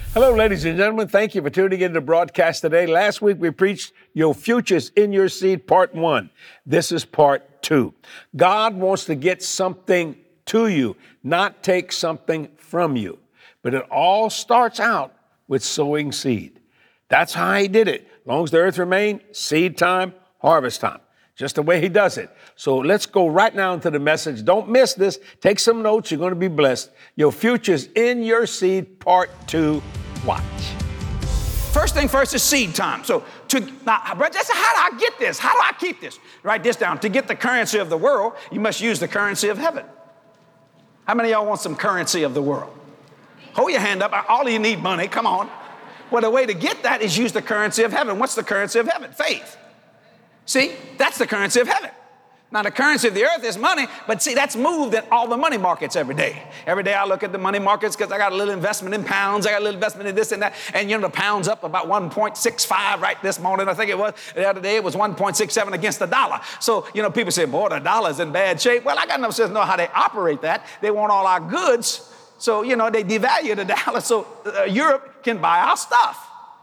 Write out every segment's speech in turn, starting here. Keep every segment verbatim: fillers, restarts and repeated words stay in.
Hello, ladies and gentlemen. Thank you for tuning in to the broadcast today. Last week we preached Your Future's in Your Seed, part one. This is part two. God wants to get something to you, not take something from you. But it all starts out with sowing seed. That's how he did it. As long as the earth remained, seed time, harvest time. Just the way he does it. So let's go right now into the message. Don't miss this. Take some notes. You're going to be blessed. Your Future's in Your Seed, part two. Watch. First thing first is seed time. So to now, brother, how do I get this? How do I keep this? Write this down. To get the currency of the world, you must use the currency of heaven. How many of y'all want some currency of the world? Hold your hand up. All of you need money. Come on. Well, the way to get that is use the currency of heaven. What's the currency of heaven? Faith. See, that's the currency of heaven. Now, the currency of the earth is money, but see, that's moved in all the money markets every day. Every day I look at the money markets because I got a little investment in pounds. I got a little investment in this and that. And, you know, the pound's up about one point six five right this morning. I think it was. The other day it was one point six seven against the dollar. So, you know, people say, boy, the dollar's in bad shape. Well, I got no sense to know how they operate that. They want all our goods. So, you know, they devalue the dollar so uh, Europe can buy our stuff.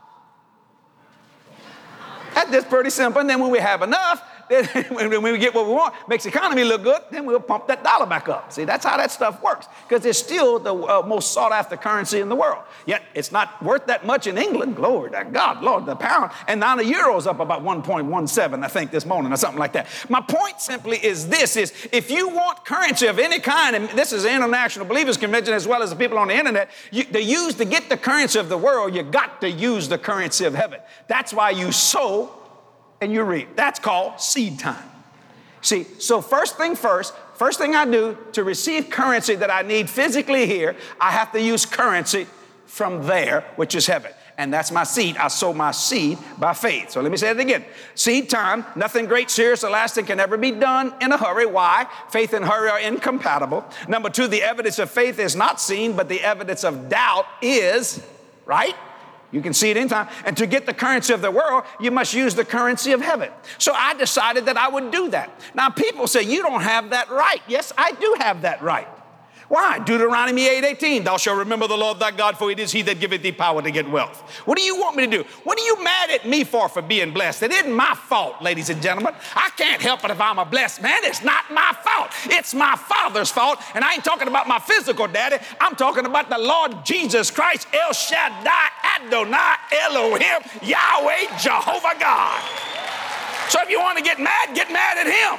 That's just pretty simple. And then when we have enough, then when we get what we want, makes the economy look good, then we'll pump that dollar back up. See, that's how that stuff works. Because it's still the uh, most sought-after currency in the world. Yet it's not worth that much in England. Glory to God, Lord, the pound. And now the euro's up about one point one seven, I think, this morning or something like that. My point simply is this, is if you want currency of any kind, and this is the International Believers Convention as well as the people on the internet, you, to use to get the currency of the world, you got to use the currency of heaven. That's why you sow and you reap. That's called seed time. See, so first thing first, first thing I do to receive currency that I need physically here, I have to use currency from there, which is heaven. And that's my seed. I sow my seed by faith. So let me say it again. Seed time, nothing great, serious, or lasting can ever be done in a hurry. Why? Faith and hurry are incompatible. Number two, the evidence of faith is not seen, but the evidence of doubt is, right? You can see it anytime. And to get the currency of the world, you must use the currency of heaven. So I decided that I would do that. Now, people say, you don't have that right. Yes, I do have that right. Why? Deuteronomy eight eighteen, thou shalt remember the Lord thy God, for it is he that giveth thee power to get wealth. What do you want me to do? What are you mad at me for for being blessed? It isn't my fault, ladies and gentlemen. I can't help it if I'm a blessed man. It's not my fault. It's my Father's fault. And I ain't talking about my physical daddy. I'm talking about the Lord Jesus Christ, El Shaddai, Adonai, Elohim, Yahweh, Jehovah God. So if you want to get mad, get mad at him.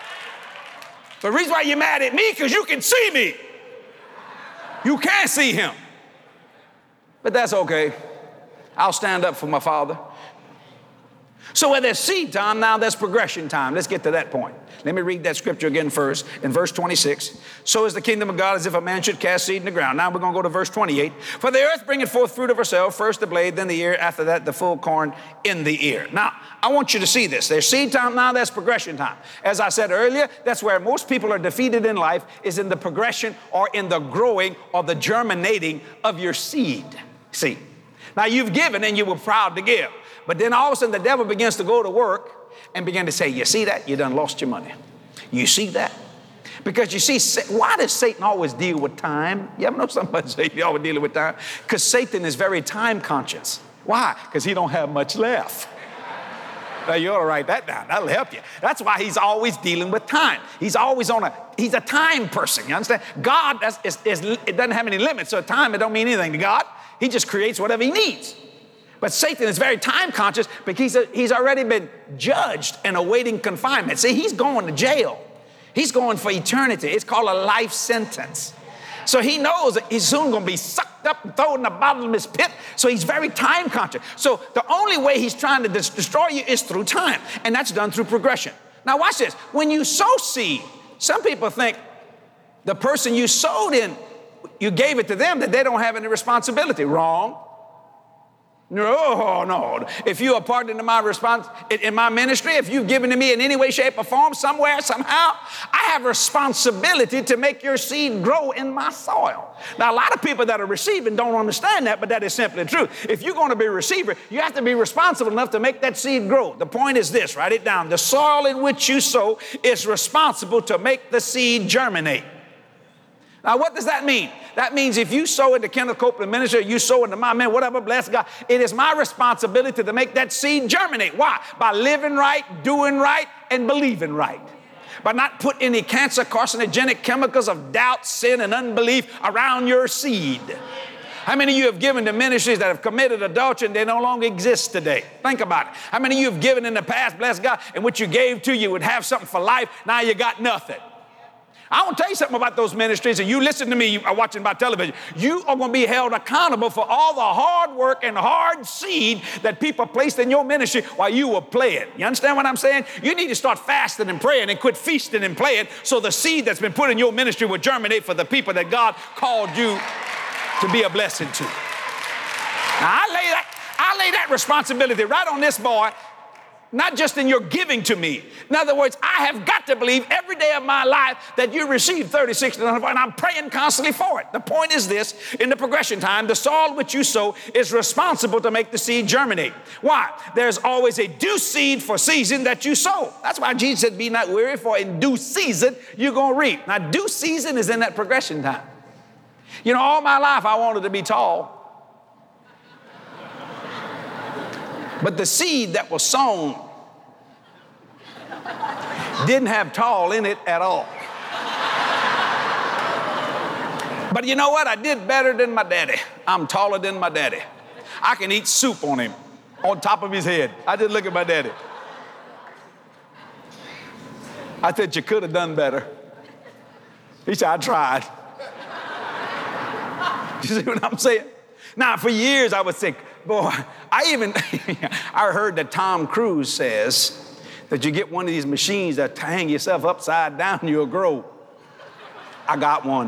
The reason why you're mad at me, because you can see me. You can't see him. But that's okay. I'll stand up for my Father. So where there's seed time, now there's progression time. Let's get to that point. Let me read that scripture again first. In verse twenty-six, so is the kingdom of God as if a man should cast seed in the ground. Now we're going to go to verse twenty-eight. For the earth bringeth forth fruit of herself, first the blade, then the ear, after that the full corn in the ear. Now, I want you to see this. There's seed time, now there's progression time. As I said earlier, that's where most people are defeated in life, is in the progression or in the growing or the germinating of your seed. See, now you've given and you were proud to give. But then all of a sudden the devil begins to go to work and begin to say, you see that? You done lost your money. You see that? Because you see, why does Satan always deal with time? You ever know somebody say he always dealing with time? Because Satan is very time conscious. Why? Because he don't have much left. Now you ought to write that down. That'll help you. That's why he's always dealing with time. He's always on a, he's a time person. You understand? God, that's, is, is, it doesn't have any limits. So time, it don't mean anything to God. He just creates whatever he needs. But Satan is very time conscious because he's already been judged and awaiting confinement. See, he's going to jail. He's going for eternity. It's called a life sentence. So he knows that he's soon going to be sucked up and thrown in the bottomless pit. So he's very time conscious. So the only way he's trying to dis- destroy you is through time. And that's done through progression. Now watch this. When you sow seed, some people think the person you sowed in, you gave it to them, that they don't have any responsibility. Wrong. No, no. If you are part in my response in my ministry, if you've given to me in any way, shape, or form, somewhere, somehow, I have responsibility to make your seed grow in my soil. Now, a lot of people that are receiving don't understand that, but that is simply true. If you're going to be a receiver, you have to be responsible enough to make that seed grow. The point is this, write it down. The soil in which you sow is responsible to make the seed germinate. Now, what does that mean? That means if you sow into Kenneth Copeland Ministry, you sow into my man, whatever, bless God, it is my responsibility to make that seed germinate. Why? By living right, doing right, and believing right. By not put any cancer, carcinogenic chemicals of doubt, sin, and unbelief around your seed. How many of you have given to ministries that have committed adultery and they no longer exist today? Think about it. How many of you have given in the past, bless God, and what you gave to you would have something for life, now you got nothing? I want to tell you something about those ministries, and you listen to me, you are watching by television. You are going to be held accountable for all the hard work and hard seed that people placed in your ministry while you were playing. You understand what I'm saying? You need to start fasting and praying and quit feasting and playing so the seed that's been put in your ministry will germinate for the people that God called you to be a blessing to. Now, I lay that, I lay that responsibility right on this boy, not just in your giving to me. In other words, I have got to believe every day of my life that you receive thirty, sixty, and I'm praying constantly for it. The point is this, in the progression time, the soil which you sow is responsible to make the seed germinate. Why? There's always a due seed for season that you sow. That's why Jesus said, be not weary, for in due season you're going to reap. Now, due season is in that progression time. You know, all my life I wanted to be tall. But the seed that was sown didn't have tall in it at all. But you know what? I did better than my daddy. I'm taller than my daddy. I can eat soup on him, on top of his head. I just look at my daddy. I said, you could have done better. He said, I tried. You see what I'm saying? Now, for years I would think, boy, I even, I heard that Tom Cruise says that you get one of these machines that hang yourself upside down, you'll grow. I got one.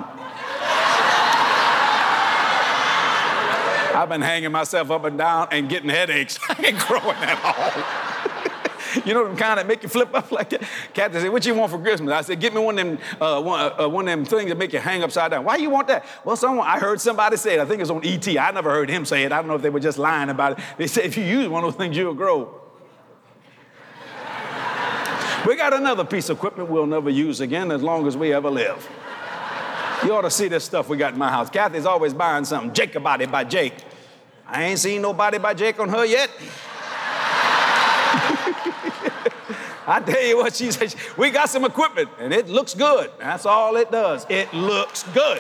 I've been hanging myself up and down and getting headaches. I ain't growing at all. You know them kind that make you flip up like that? Captain said, what you want for Christmas? I said, get me one of them, uh, one, uh, one of them things that make you hang upside down. Why you want that? Well, someone, I heard somebody say it. I think it was on E T. I never heard him say it. I don't know if they were just lying about it. They said, if you use one of those things, you'll grow. We got another piece of equipment we'll never use again as long as we ever live. You ought to see this stuff we got in my house. Kathy's always buying something. Jacobody by Jake. I ain't seen nobody by Jake on her yet. I tell you what, she said, we got some equipment, and it looks good. That's all it does. It looks good.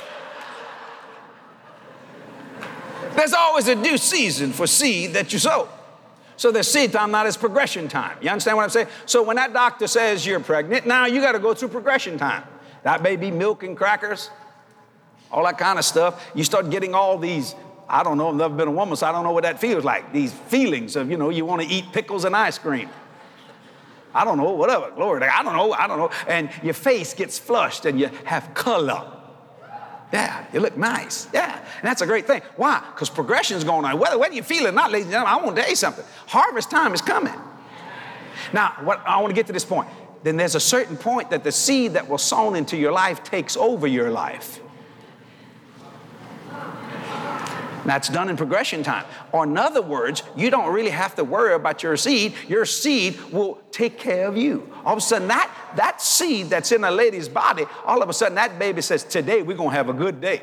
There's always a due season for seed that you sow. So there's seed time, not as progression time. You understand what I'm saying? So when that doctor says you're pregnant, now you got to go through progression time. That may be milk and crackers, all that kind of stuff. You start getting all these, I don't know, I've never been a woman, so I don't know what that feels like. These feelings of, you know, you want to eat pickles and ice cream. I don't know, whatever, Lord, I don't know, I don't know. And your face gets flushed and you have color. Yeah, you look nice. Yeah, and that's a great thing. Why? Because progression is going on. Whether, whether you feel it or not, ladies and gentlemen, I want to tell you something. Harvest time is coming. Now, what I want to get to this point. Then there's a certain point that the seed that was sown into your life takes over your life. That's done in progression time. Or in other words, you don't really have to worry about your seed. Your seed will take care of you. All of a sudden, that, that seed that's in a lady's body, all of a sudden that baby says, today we're going to have a good day.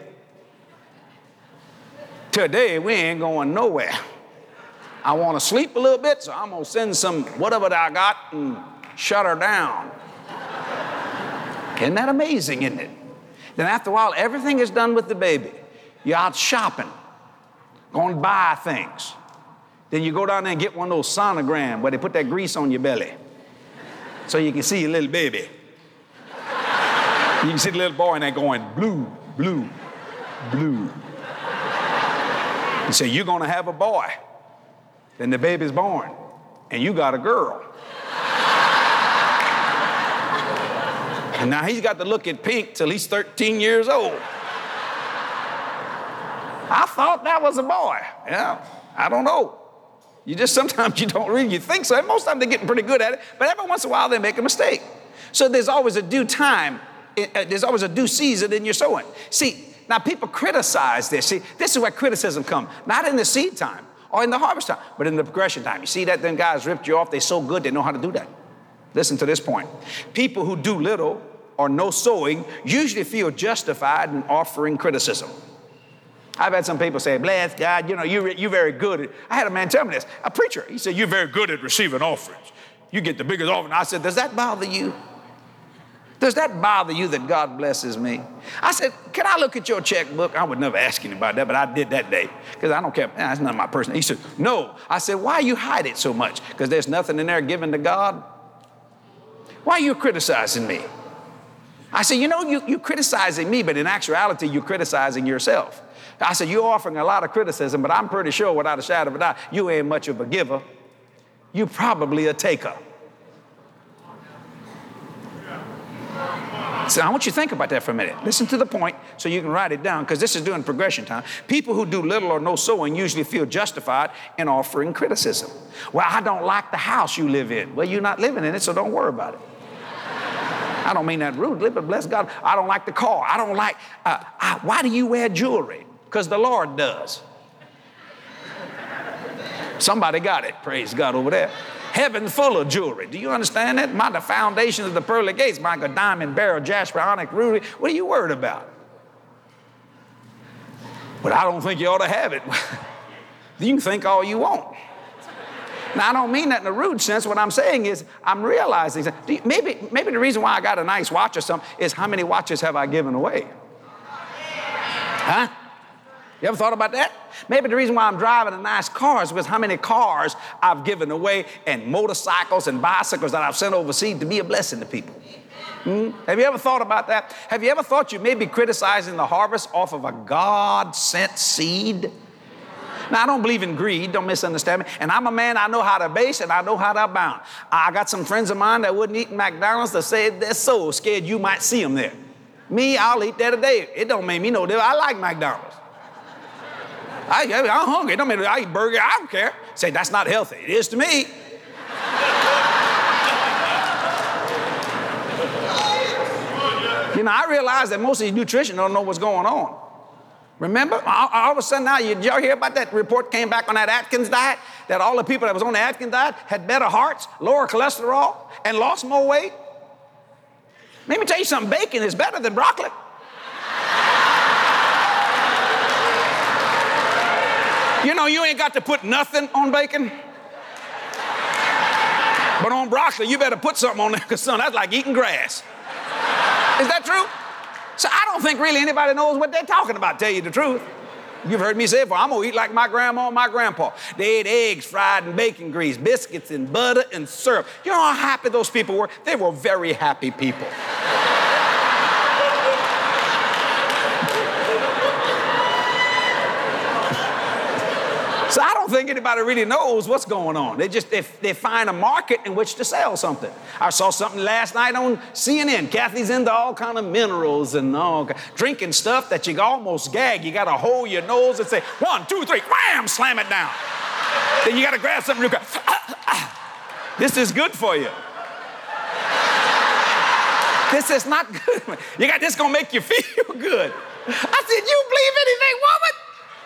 Today we ain't going nowhere. I want to sleep a little bit, so I'm going to send some whatever that I got and shut her down. Isn't that amazing, isn't it? Then after a while, everything is done with the baby. You're out shopping. Going to buy things. Then you go down there and get one of those sonograms where they put that grease on your belly so you can see your little baby. You can see the little boy in there going, blue, blue, blue. You say, you're going to have a boy. Then the baby's born, and you got a girl. And now he's got to look at pink till he's thirteen years old. I thought that was a boy. Yeah, I don't know. You just, sometimes you don't really, you think so. And most of the time they're getting pretty good at it, but every once in a while they make a mistake. So there's always a due time, uh, there's always a due season in your sowing. See, now people criticize this. See, this is where criticism comes. Not in the seed time or in the harvest time, but in the progression time. You see that them guys ripped you off, they're so good, they know how to do that. Listen to this point. People who do little or no sowing usually feel justified in offering criticism. I've had some people say, bless God, you know, you re- you're very good at, I had a man tell me this, a preacher, he said, you're very good at receiving offerings. You get the biggest offering. I said, does that bother you? Does that bother you that God blesses me? I said, can I look at your checkbook? I would never ask anybody that, but I did that day because I don't care. That's not my personal. He said, no. I said, why you hide it so much? Because there's nothing in there given to God. Why are you criticizing me? I said, you know, you, you're criticizing me, but in actuality, you're criticizing yourself. I said, you're offering a lot of criticism, but I'm pretty sure without a shadow of a doubt, you ain't much of a giver. You're probably a taker. So I want you to think about that for a minute. Listen to the point so you can write it down, because this is during progression time. People who do little or no sowing usually feel justified in offering criticism. Well, I don't like the house you live in. Well, you're not living in it, so don't worry about it. I don't mean that rudely, but bless God, I don't like the car. I don't like, uh, I, why do you wear jewelry? Because the Lord does. Somebody got it, praise God over there. Heaven full of jewelry. Do you understand that? My, the foundation of the pearly gates, my God, diamond, beryl, jasper, onyx, ruby. What are you worried about? But I don't think you ought to have it. You can think all you want. Now, I don't mean that in a rude sense. What I'm saying is I'm realizing that you, maybe, maybe the reason why I got a nice watch or something is how many watches have I given away? Huh? You ever thought about that? Maybe the reason why I'm driving a nice car is because how many cars I've given away and motorcycles and bicycles that I've sent overseas to be a blessing to people. Hmm? Have you ever thought about that? Have you ever thought you may be criticizing the harvest off of a God-sent seed? Now, I don't believe in greed. Don't misunderstand me. And I'm a man, I know how to base and I know how to abound. I got some friends of mine that wouldn't eat McDonald's that said they're so scared you might see them there. Me, I'll eat there today. It don't make me no difference. I like McDonald's. I, I'm hungry. It don't matter. I eat burger. I don't care. Say, that's not healthy. It is to me. You know, I realize that most of these nutritionists don't know what's going on. Remember, all, all of a sudden now, you, did y'all hear about that report came back on that Atkins diet? That all the people that was on the Atkins diet had better hearts, lower cholesterol, and lost more weight? Let me tell you something. Bacon is better than broccoli. You know, you ain't got to put nothing on bacon. But on broccoli, you better put something on there, because, son, that's like eating grass. Is that true? So I don't think really anybody knows what they're talking about, tell you the truth. You've heard me say it before. I'm going to eat like my grandma and my grandpa. They ate eggs fried in bacon grease, biscuits and butter and syrup. You know how happy those people were? They were very happy people. So I don't think anybody really knows what's going on. They just, they, they find a market in which to sell something. I saw something last night on C N N. Kathy's into all kind of minerals and all, drinking stuff that you almost gag. You got to hold your nose and say, one, two, three, wham, slam it down. Then you got to grab something and you go, ah, ah. This is good for you. This is not good. You got this going to make you feel good. I said, you believe anything, woman?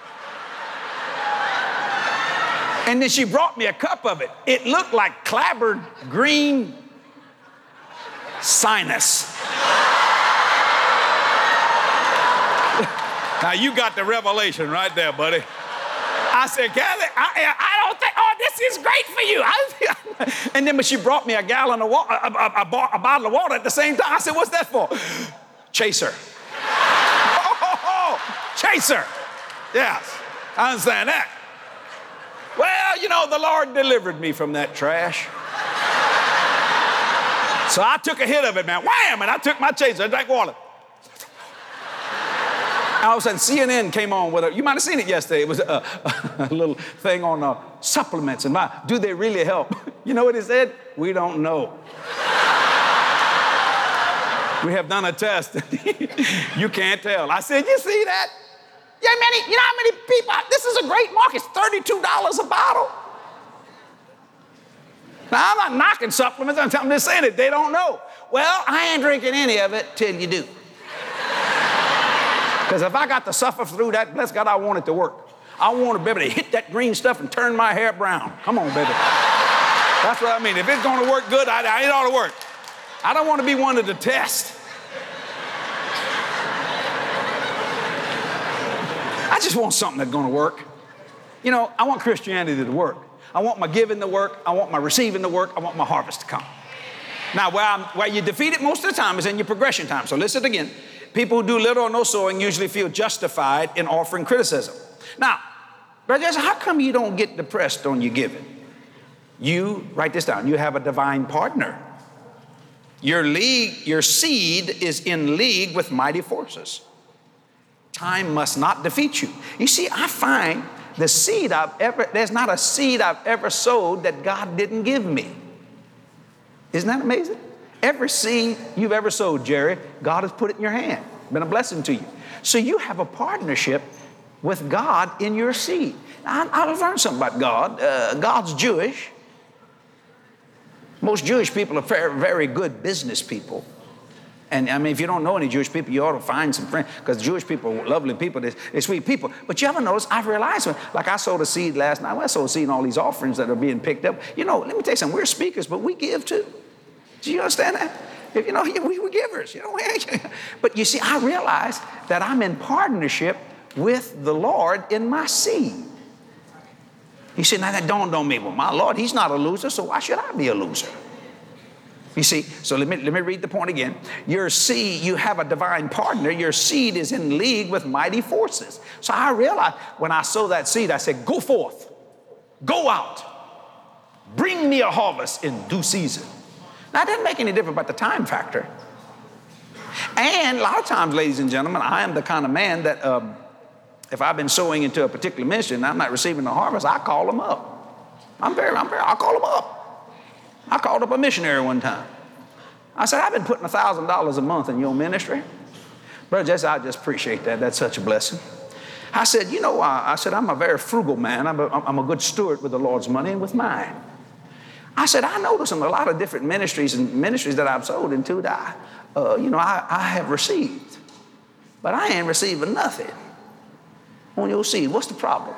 And then she brought me a cup of it. It looked like clabbered green sinus. Now, you got the revelation right there, buddy. I said, Kathy, I, I don't think, oh, this is great for you. I, and then when she brought me a gallon of water, a, a, a, a bottle of water at the same time, I said, what's that for? Chaser. Oh, oh, oh, chaser. Yes, I understand that. Well, you know, the Lord delivered me from that trash. So I took a hit of it, man. Wham! And I took my chaser. I drank water. All of a sudden, C N N came on with a, you might have seen it yesterday. It was a, a, a little thing on uh, supplements and my, do they really help? You know what it said? We don't know. We have done a test. You can't tell. I said, you see that? Yeah, many, you know how many people, this is a great market, it's thirty-two dollars a bottle. Now, I'm not knocking supplements, I'm just saying it, they don't know. Well, I ain't drinking any of it till you do. Because if I got to suffer through that, bless God, I want it to work. I want to be able to hit that green stuff and turn my hair brown. Come on, baby. That's what I mean. If it's going to work good, I, I, it ought to work. I don't want to be one of the tests. I just want something that's going to work. You know, I want Christianity to work. I want my giving to work. I want my receiving to work. I want my harvest to come. Now, where, I'm, where you defeat it most of the time is in your progression time. So listen again. People who do little or no sowing usually feel justified in offering criticism. Now, Brother Jesse, how come you don't get depressed on your giving? You, write this down, you have a divine partner. Your league, your seed is in league with mighty forces. Time must not defeat you. You see, I find the seed I've ever, there's not a seed I've ever sowed that God didn't give me. Isn't that amazing? Every seed you've ever sowed, Jerry, God has put it in your hand. Been a blessing to you. So you have a partnership with God in your seed. Now, I, I've learned something about God. Uh, God's Jewish. Most Jewish people are very, very good business people. And I mean, if you don't know any Jewish people, you ought to find some friends, because Jewish people are lovely people, they're, they're sweet people. But you ever notice, I've realized, like I sowed a seed last night, well, I sowed a seed in all these offerings that are being picked up. You know, let me tell you something, we're speakers, but we give too. Do you understand that? If, you know, we were givers, you know. But you see, I realized that I'm in partnership with the Lord in my seed. You see, now that dawned on me, well, my Lord, he's not a loser, so why should I be a loser? You see, so let me, let me read the point again. Your seed, you have a divine partner. Your seed is in league with mighty forces. So I realized when I sow that seed, I said, go forth, go out, bring me a harvest in due season. Now, it doesn't make any difference about the time factor. And a lot of times, ladies and gentlemen, I am the kind of man that um, if I've been sowing into a particular ministry and I'm not receiving the harvest, I call them up. I'm very, I'm very, I'll call them up. I called up a missionary one time. I said, I've been putting one thousand dollars a month in your ministry. Brother Jesse, I just appreciate that. That's such a blessing. I said, you know, I, I said, I'm a very frugal man. I'm a, I'm a good steward with the Lord's money and with mine. I said, I notice in a lot of different ministries and ministries that I've sold into that I, uh, you know, I, I have received. But I ain't receiving nothing on your seed. What's the problem?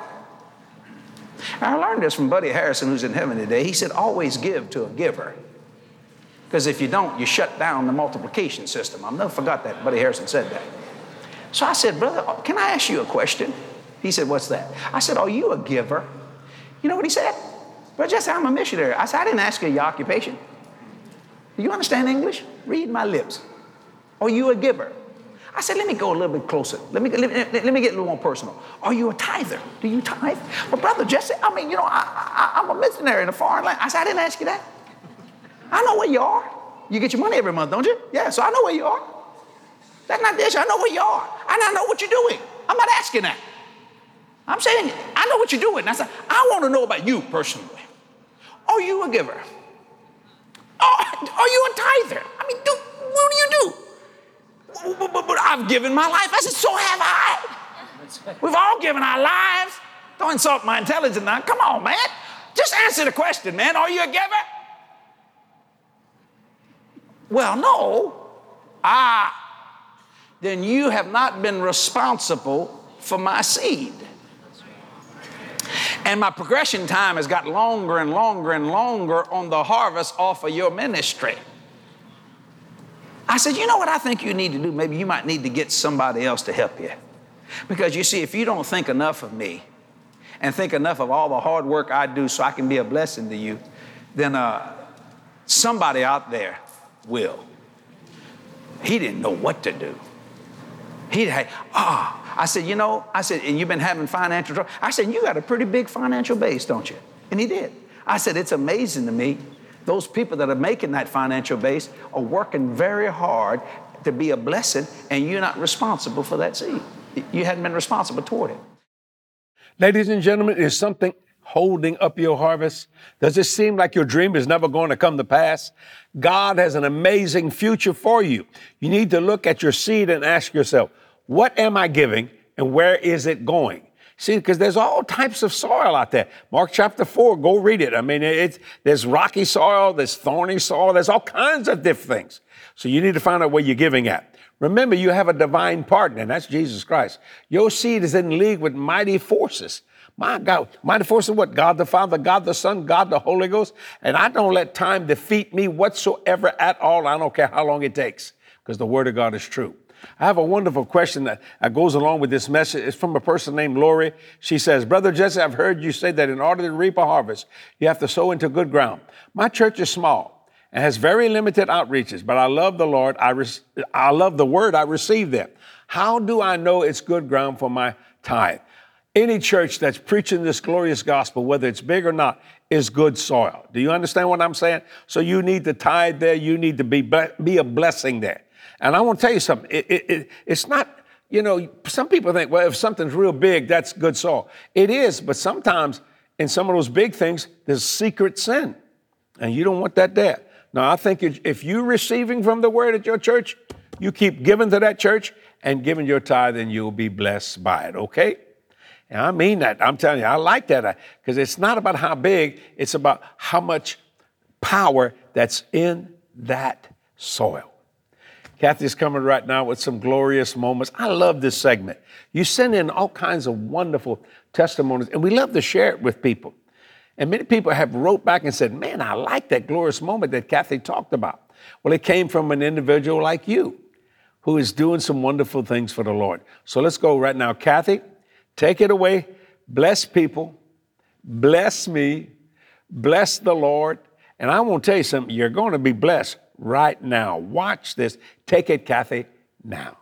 I learned this from Buddy Harrison, who's in heaven today. He said, always give to a giver. Because if you don't, you shut down the multiplication system. I've never forgot that. Buddy Harrison said that. So I said, brother, can I ask you a question? He said, what's that? I said, are you a giver? You know what he said? Brother Jesse, I'm a missionary. I said, I didn't ask you your occupation. Do you understand English? Read my lips. Are you a giver? I said, let me go a little bit closer. Let me, let, let, let me get a little more personal. Are you a tither? Do you tithe? Well, Brother Jesse, I mean, you know, I, I, I'm a missionary in a foreign land. I said, I didn't ask you that. I know where you are. You get your money every month, don't you? Yeah, so I know where you are. That's not the issue. I know where you are. And I know what you're doing. I'm not asking that. I'm saying, I know what you're doing. I said, I want to know about you personally. Are you a giver? Are, are you a tither? I mean, do, what do you do? But, but, but I've given my life. I said, so have I. We've all given our lives. Don't insult my intelligence now. Come on, man. Just answer the question, man. Are you a giver? Well, no. Ah, then you have not been responsible for my seed. And my progression time has got longer and longer and longer on the harvest off of your ministry. I said, you know what I think you need to do? Maybe you might need to get somebody else to help you. Because you see, if you don't think enough of me and think enough of all the hard work I do so I can be a blessing to you, then uh, somebody out there will. He didn't know what to do. He had, ah, I said, you know, I said, and you've been having financial trouble. I said, you got a pretty big financial base, don't you? And he did. I said, it's amazing to me. Those people that are making that financial base are working very hard to be a blessing, and you're not responsible for that seed. You hadn't been responsible toward it. Ladies and gentlemen, is something holding up your harvest? Does it seem like your dream is never going to come to pass? God has an amazing future for you. You need to look at your seed and ask yourself, what am I giving and where is it going? See, because there's all types of soil out there. Mark chapter four, go read it. I mean, it's, there's rocky soil, there's thorny soil, there's all kinds of different things. So you need to find out where you're giving at. Remember, you have a divine partner, and that's Jesus Christ. Your seed is in league with mighty forces. My God, mighty forces what? God the Father, God the Son, God the Holy Ghost. And I don't let time defeat me whatsoever at all. I don't care how long it takes, because the Word of God is true. I have a wonderful question that, that goes along with this message. It's from a person named Lori. She says, Brother Jesse, I've heard you say that in order to reap a harvest, you have to sow into good ground. My church is small and has very limited outreaches, but I love the Lord. I, re- I love the word I received there. How do I know it's good ground for my tithe? Any church that's preaching this glorious gospel, whether it's big or not, is good soil. Do you understand what I'm saying? So you need to tithe there. You need to be, be a blessing there. And I want to tell you something. It, it, it, it's not, you know, some people think, well, if something's real big, that's good soil. It is, but sometimes in some of those big things, there's secret sin. And you don't want that there. Now, I think if you're receiving from the word at your church, you keep giving to that church and giving your tithe, and you'll be blessed by it, okay? And I mean that. I'm telling you, I like that because it's not about how big, it's about how much power that's in that soil. Kathy's coming right now with some glorious moments. I love this segment. You send in all kinds of wonderful testimonies, and we love to share it with people. And many people have wrote back and said, man, I like that glorious moment that Kathy talked about. Well, it came from an individual like you who is doing some wonderful things for the Lord. So let's go right now. Kathy, take it away. Bless people. Bless me. Bless the Lord. And I want to tell you something. You're going to be blessed right now. Watch this. Take it, Kathy, now.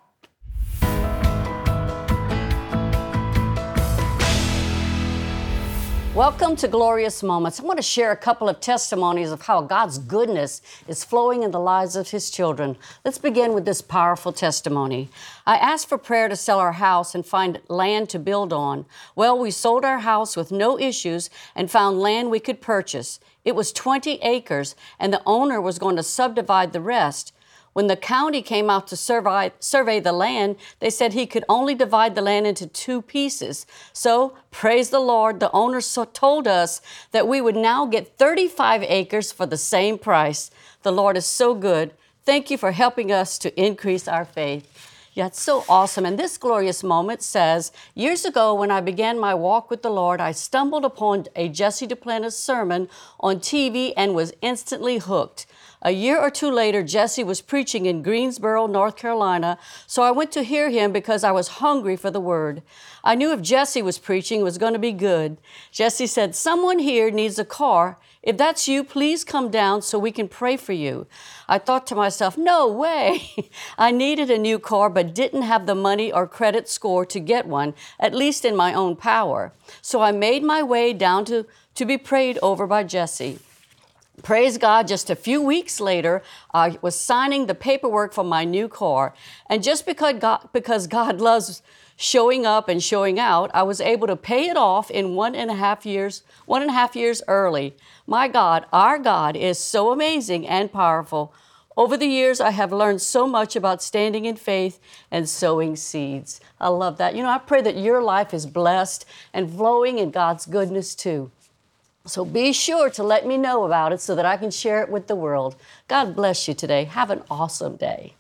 Welcome to Glorious Moments. I want to share a couple of testimonies of how God's goodness is flowing in the lives of His children. Let's begin with this powerful testimony. I asked for prayer to sell our house and find land to build on. Well, we sold our house with no issues and found land we could purchase. It was twenty acres, and the owner was going to subdivide the rest. When the county came out to survey, survey the land, they said he could only divide the land into two pieces. So, praise the Lord, the owner so told us that we would now get thirty-five acres for the same price. The Lord is so good. Thank you for helping us to increase our faith. Yeah, it's so awesome. And this glorious moment says, years ago when I began my walk with the Lord, I stumbled upon a Jesse Duplantis sermon on T V and was instantly hooked. A year or two later, Jesse was preaching in Greensboro, North Carolina, so I went to hear him because I was hungry for the word. I knew if Jesse was preaching, it was going to be good. Jesse said, someone here needs a car. If that's you, please come down so we can pray for you. I thought to myself, no way. I needed a new car, but didn't have the money or credit score to get one, at least in my own power. So I made my way down to, to be prayed over by Jesse. Praise God, just a few weeks later, I was signing the paperwork for my new car. And just because God, because God loves showing up and showing out, I was able to pay it off in one and a half years, one and a half years early. My God, our God is so amazing and powerful. Over the years, I have learned so much about standing in faith and sowing seeds. I love that. You know, I pray that your life is blessed and flowing in God's goodness too. So be sure to let me know about it so that I can share it with the world. God bless you today. Have an awesome day.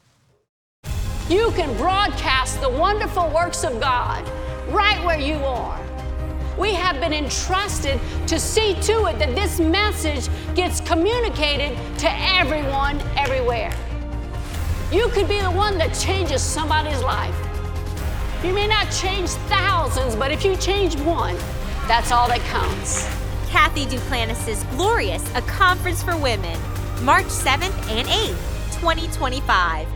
You can broadcast the wonderful works of God right where you are. We have been entrusted to see to it that this message gets communicated to everyone, everywhere. You could be the one that changes somebody's life. You may not change thousands, but if you change one, that's all that counts. Kathy Duplantis' Glorious, a conference for women, March seventh and eighth, twenty twenty-five.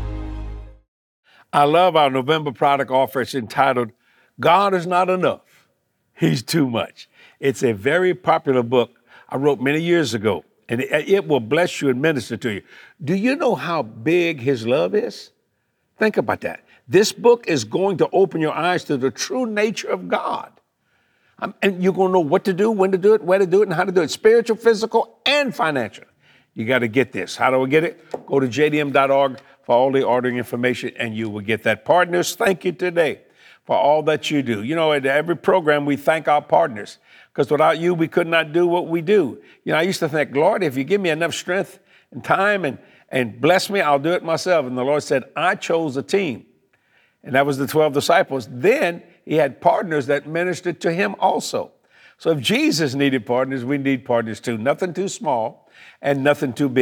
I love our November product offer. It's entitled, God is Not Enough. He's Too Much. It's a very popular book I wrote many years ago, and it, it will bless you and minister to you. Do you know how big His love is? Think about that. This book is going to open your eyes to the true nature of God. Um, and you're going to know what to do, when to do it, where to do it, and how to do it, spiritual, physical, and financial. You got to get this. How do I get it? Go to j d m dot org for all the ordering information, and you will get that. Partners, thank you today for all that you do. You know, at every program, we thank our partners, because without you, we could not do what we do. You know, I used to think, Lord, if you give me enough strength and time and, and bless me, I'll do it myself. And the Lord said, I chose a team. And that was the twelve disciples. Then He had partners that ministered to Him also. So if Jesus needed partners, we need partners too. Nothing too small and nothing too big.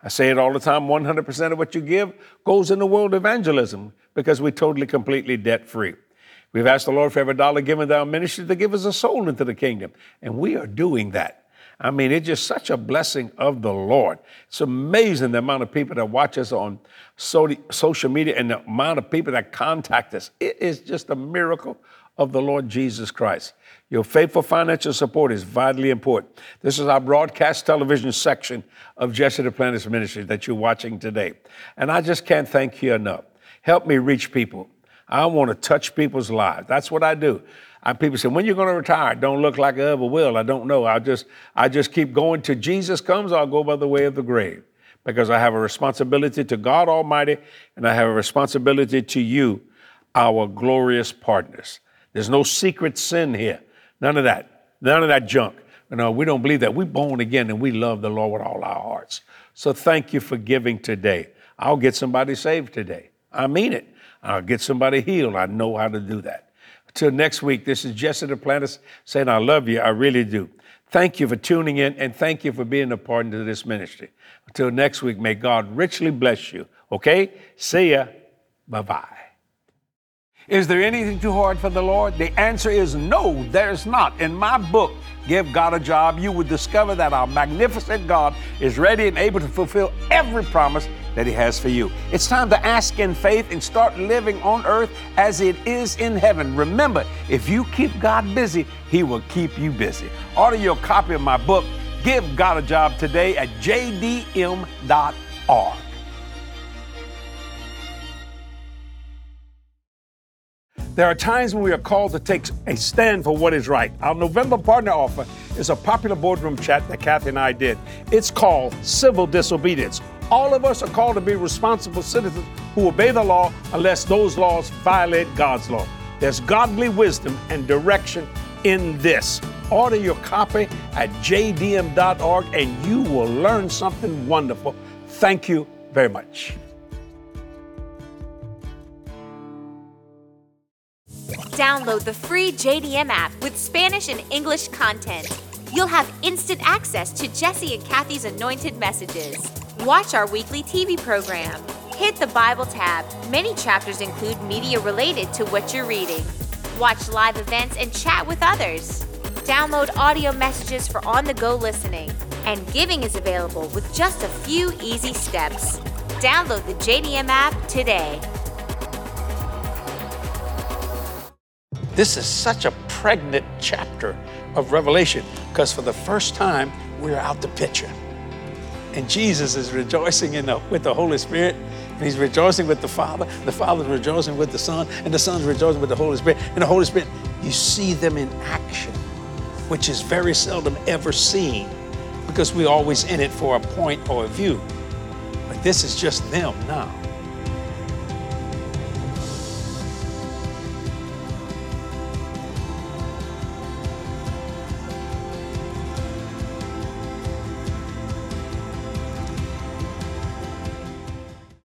I say it all the time, one hundred percent of what you give goes in the world evangelism because we're totally, completely debt-free. We've asked the Lord for every dollar given to our ministry to give us a soul into the kingdom, and we are doing that. I mean, it's just such a blessing of the Lord. It's amazing the amount of people that watch us on so- social media and the amount of people that contact us. It is just a miracle of the Lord Jesus Christ. Your faithful financial support is vitally important. This is our broadcast television section of Jesse Duplantis Ministry that you're watching today. And I just can't thank you enough. Help me reach people. I want to touch people's lives. That's what I do. I, people say, when you're going to retire? Don't look like I ever will. I don't know. I just, I just keep going till Jesus comes. I'll go by the way of the grave because I have a responsibility to God Almighty and I have a responsibility to you, our glorious partners. There's no secret sin here. None of that. None of that junk. No, we don't believe that. We're born again and we love the Lord with all our hearts. So thank you for giving today. I'll get somebody saved today. I mean it. I'll get somebody healed. I know how to do that. Until next week, this is Jesse Duplantis saying I love you. I really do. Thank you for tuning in and thank you for being a part of this ministry. Until next week, may God richly bless you. Okay? See ya. Bye-bye. Is there anything too hard for the Lord? The answer is no, there's not. In my book, Give God a Job, you will discover that our magnificent God is ready and able to fulfill every promise that He has for you. It's time to ask in faith and start living on earth as it is in heaven. Remember, if you keep God busy, He will keep you busy. Order your copy of my book, Give God a Job, today at j d m dot org. There are times when we are called to take a stand for what is right. Our November partner offer is a popular boardroom chat that Kathy and I did. It's called Civil Disobedience. All of us are called to be responsible citizens who obey the law unless those laws violate God's law. There's godly wisdom and direction in this. Order your copy at j d m dot org and you will learn something wonderful. Thank you very much. Download the free J D M app with Spanish and English content. You'll have instant access to Jesse and Kathy's anointed messages. Watch our weekly T V program. Hit the Bible tab. Many chapters include media related to what you're reading. Watch live events and chat with others. Download audio messages for on-the-go listening. And giving is available with just a few easy steps. Download the J D M app today. This is such a pregnant chapter of Revelation because for the first time, we're out the picture. And Jesus is rejoicing in the, with the Holy Spirit, and He's rejoicing with the Father. The Father's rejoicing with the Son, and the Son's rejoicing with the Holy Spirit. And the Holy Spirit, you see them in action, which is very seldom ever seen because we're always in it for a point or a view. But this is just them now.